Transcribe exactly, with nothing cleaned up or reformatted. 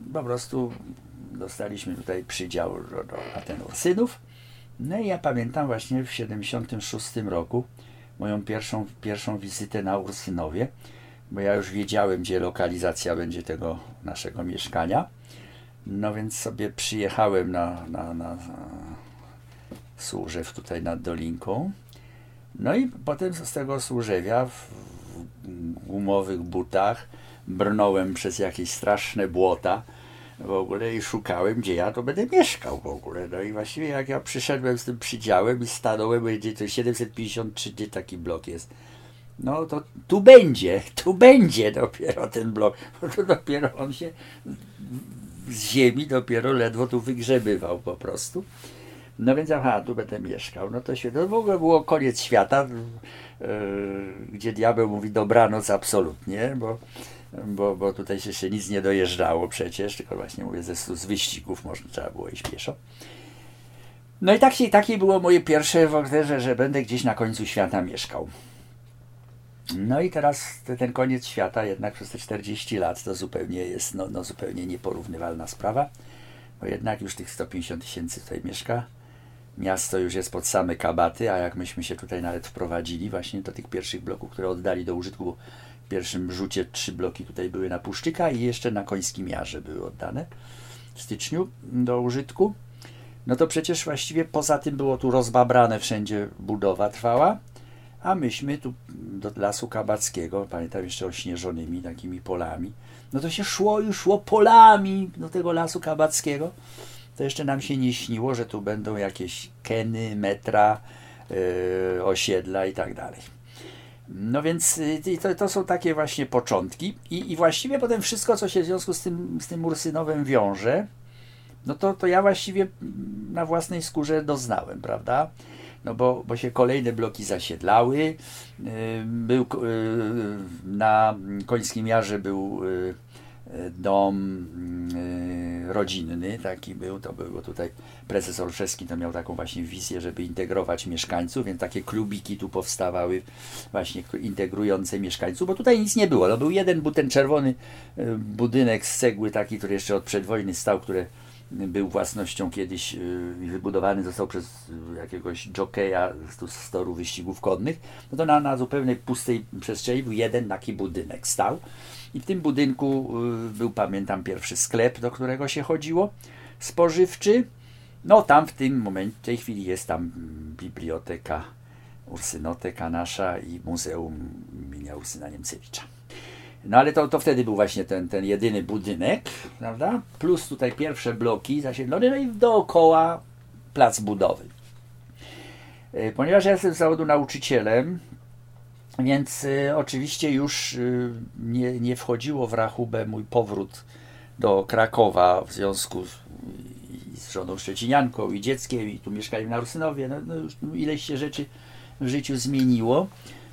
po prostu dostaliśmy tutaj przydział do, do, na ten Ursynów. No i ja pamiętam właśnie w siedemdziesiątym szóstym roku moją pierwszą, pierwszą wizytę na Ursynowie, bo ja już wiedziałem, gdzie lokalizacja będzie tego naszego mieszkania. No więc sobie przyjechałem na, na, na, na Służew tutaj nad Dolinką. No i potem z tego Służewia w, w gumowych butach brnąłem przez jakieś straszne błota w ogóle i szukałem, gdzie ja to będę mieszkał w ogóle. No i właściwie jak ja przyszedłem z tym przydziałem i stanąłem, gdzie to siedemset pięćdziesiąt trzy, gdzie taki blok jest. No to tu będzie, tu będzie dopiero ten blok, bo to dopiero on się z ziemi dopiero ledwo tu wygrzebywał po prostu. No więc aha, tu będę mieszkał. No to świetnie. No w ogóle było koniec świata, yy, gdzie diabeł mówi dobranoc absolutnie, bo, bo, bo tutaj się jeszcze nic nie dojeżdżało przecież, tylko właśnie mówię, ze, z wyścigów można trzeba było iść pieszo. No i tak się, takie było moje pierwsze w ogóle, że, że będę gdzieś na końcu świata mieszkał. No i teraz te, ten koniec świata jednak przez te czterdzieści lat to zupełnie jest no, no zupełnie nieporównywalna sprawa, bo jednak już tych sto pięćdziesiąt tysięcy tutaj mieszka. Miasto już jest pod same kabaty, a jak myśmy się tutaj nawet wprowadzili właśnie do tych pierwszych bloków, które oddali do użytku, w pierwszym rzucie trzy bloki tutaj były na Puszczyka i jeszcze na Końskim Jarze były oddane w styczniu do użytku. No to przecież właściwie poza tym było tu rozbabrane, wszędzie budowa trwała, a myśmy tu do Lasu Kabackiego, pamiętam jeszcze ośnieżonymi takimi polami, no to się szło i szło polami do tego Lasu Kabackiego. To jeszcze nam się nie śniło, że tu będą jakieś keny, metra, yy, osiedla i tak dalej. No więc yy, to, to są takie właśnie początki i, i właściwie potem wszystko, co się w związku z tym, z tym Ursynowem wiąże, no to, to ja właściwie na własnej skórze doznałem, prawda? No bo, bo się kolejne bloki zasiedlały. Yy, był yy, na Końskim Jarze był yy, dom yy, rodzinny, taki był, to było tutaj prezes Olszewski to miał taką właśnie wizję, żeby integrować mieszkańców, więc takie klubiki tu powstawały właśnie integrujące mieszkańców, bo tutaj nic nie było, no był jeden, był ten czerwony yy, budynek z cegły taki, który jeszcze od przedwojny stał, który był własnością kiedyś yy, wybudowany został przez jakiegoś jokeja z, z toru wyścigów konnych, no to na, na zupełnie pustej przestrzeni był jeden taki budynek stał. I w tym budynku y, był, pamiętam, pierwszy sklep, do którego się chodziło, spożywczy. No tam w tym momencie, w tej chwili jest tam biblioteka, ursynoteka nasza i muzeum imienia Ursyna Niemcewicza. No ale to, to wtedy był właśnie ten, ten jedyny budynek, prawda? Plus tutaj pierwsze bloki zasiedlone, no i dookoła plac budowy. Y, ponieważ ja jestem z zawodu nauczycielem, więc y, oczywiście już y, nie, nie wchodziło w rachubę mój powrót do Krakowa w związku z, i z żoną szczecinianką i dzieckiem i tu mieszkałem na Ursynowie. No, no już no, ileś się rzeczy w życiu zmieniło.